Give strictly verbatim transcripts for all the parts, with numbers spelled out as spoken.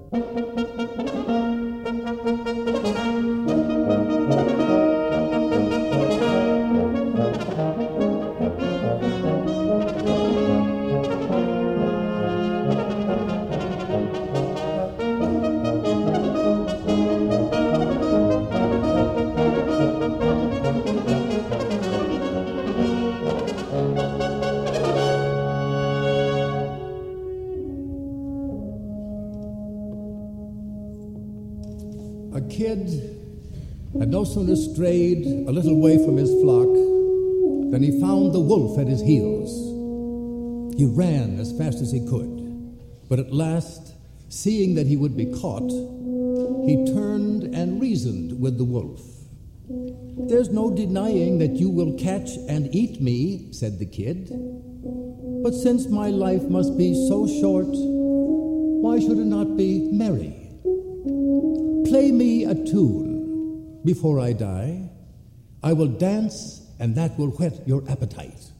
A kid had no sooner strayed a little way from his flock than he found the wolf at his heels. He ran as fast as he could, but at last, seeing that he would be caught, he turned and reasoned with the wolf. "There's no denying that you will catch and eat me," said the kid. "But since my life must be so short, why should it not be merry? Play me a tune before I die. I will dance, and that will whet your appetite."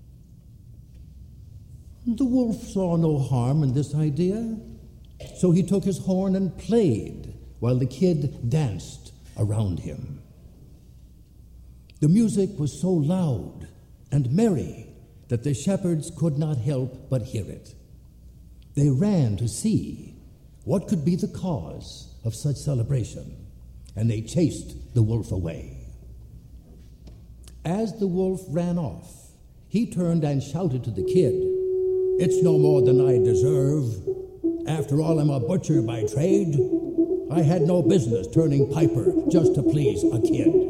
The wolf saw no harm in this idea, so he took his horn and played while the kid danced around him. The music was so loud and merry that the shepherds could not help but hear it. They ran to see what could be the cause of such celebration, and they chased the wolf away. As the wolf ran off, he turned and shouted to the kid, "It's no more than I deserve. After all, I'm a butcher by trade. I had no business turning piper just to please a kid."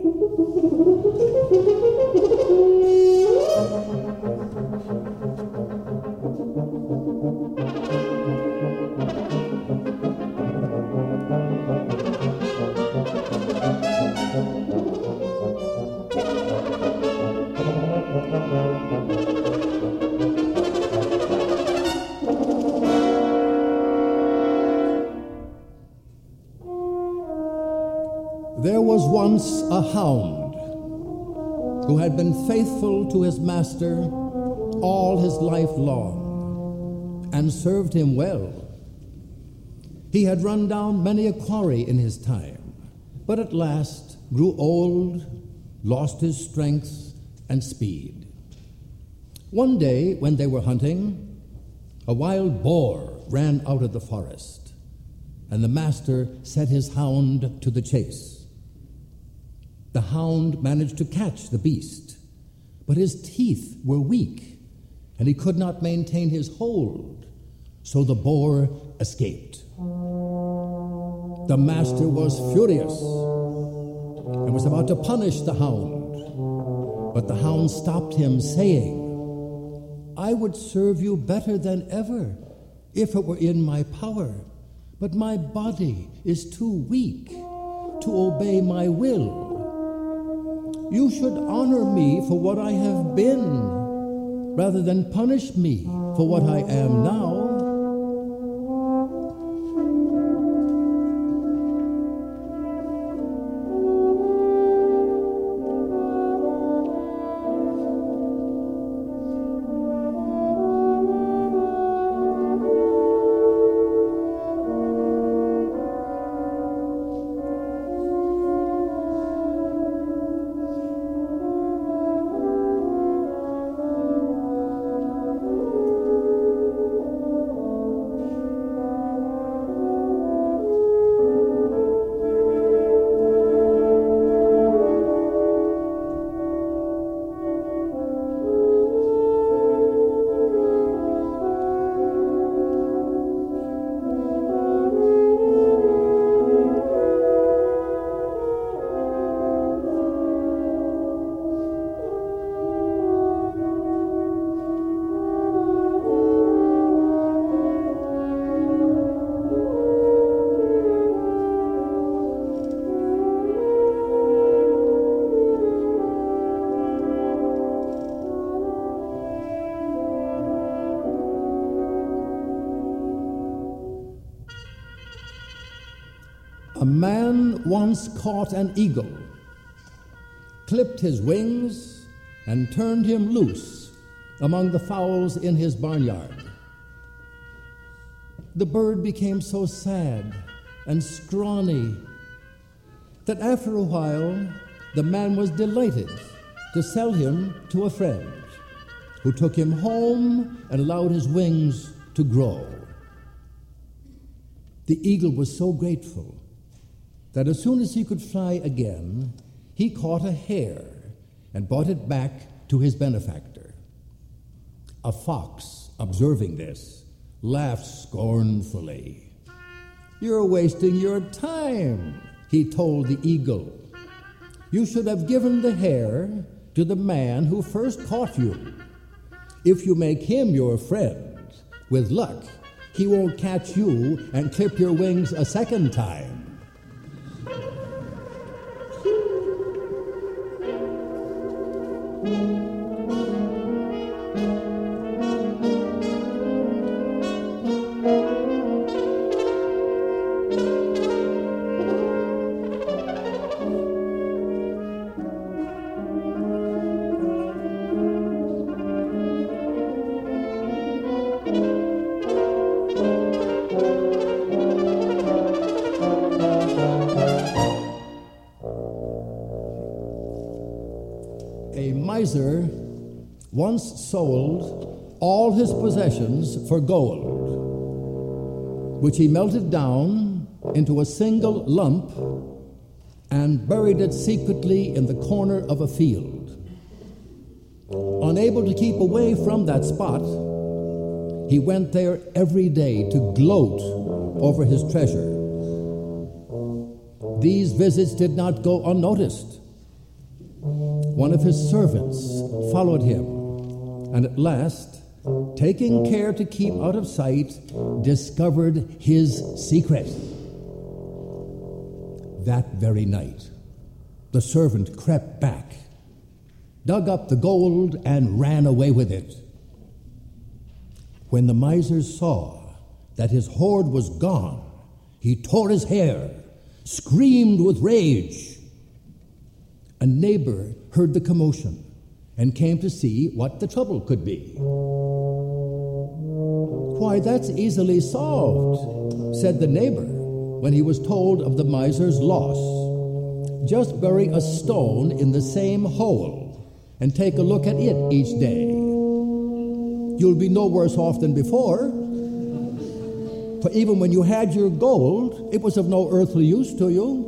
There was once a hound who had been faithful to his master all his life long and served him well. He had run down many a quarry in his time, but at last grew old, lost his strength and speed. One day, when they were hunting, a wild boar ran out of the forest, and the master set his hound to the chase. The hound managed to catch the beast, but his teeth were weak, and he could not maintain his hold, so the boar escaped. The master was furious and was about to punish the hound, but the hound stopped him, saying, "I would serve you better than ever if it were in my power, but my body is too weak to obey my will. You should honor me for what I have been, rather than punish me for what I am now." A man once caught an eagle, clipped his wings, and turned him loose among the fowls in his barnyard. the bird became so sad and scrawny that after a while the man was delighted to sell him to a friend, who took him home and allowed his wings to grow. The eagle was so grateful that as soon as he could fly again, he caught a hare and brought it back to his benefactor. A fox, observing this, laughed scornfully. "You're wasting your time," he told the eagle. "You should have given the hare to the man who first caught you. If you make him your friend, with luck, he won't catch you and clip your wings a second time." A miser once sold all his possessions for gold, which he melted down into a single lump and buried it secretly in the corner of a field. Unable to keep away from that spot, he went there every day to gloat over his treasure. These visits did not go unnoticed. One of his servants followed him, and at last, taking care to keep out of sight, discovered his secret. That very night, the servant crept back, dug up the gold, and ran away with it. When the miser saw that his hoard was gone, he tore his hair, screamed with rage. A neighbor heard the commotion and came to see what the trouble could be. "Why, that's easily solved," said the neighbor when he was told of the miser's loss. "Just bury a stone in the same hole and take a look at it each day. You'll be no worse off than before, for even when you had your gold, it was of no earthly use to you."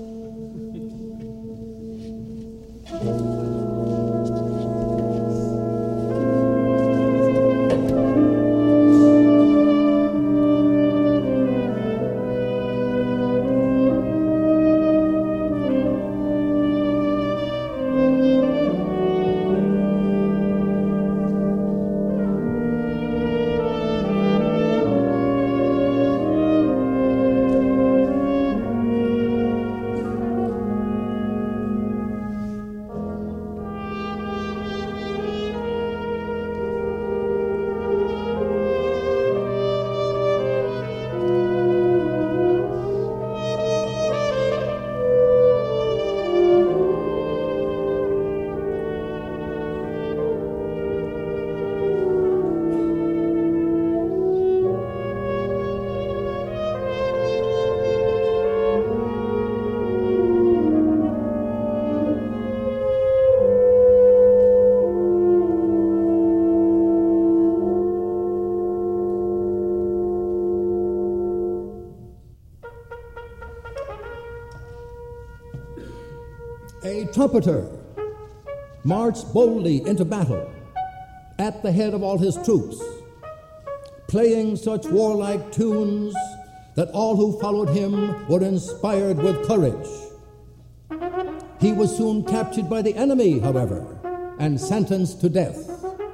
A trumpeter marched boldly into battle at the head of all his troops, playing such warlike tunes that all who followed him were inspired with courage. He was soon captured by the enemy, however, and sentenced to death.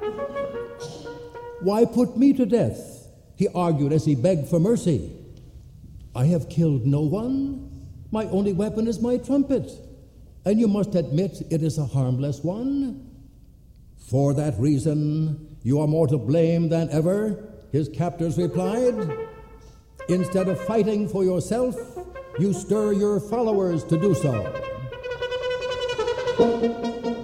"Why put me to death?" he argued as he begged for mercy. "I have killed no one. My only weapon is my trumpet, and you must admit it is a harmless one." "For that reason, you are more to blame than ever," his captors replied. "Instead of fighting for yourself, you stir your followers to do so."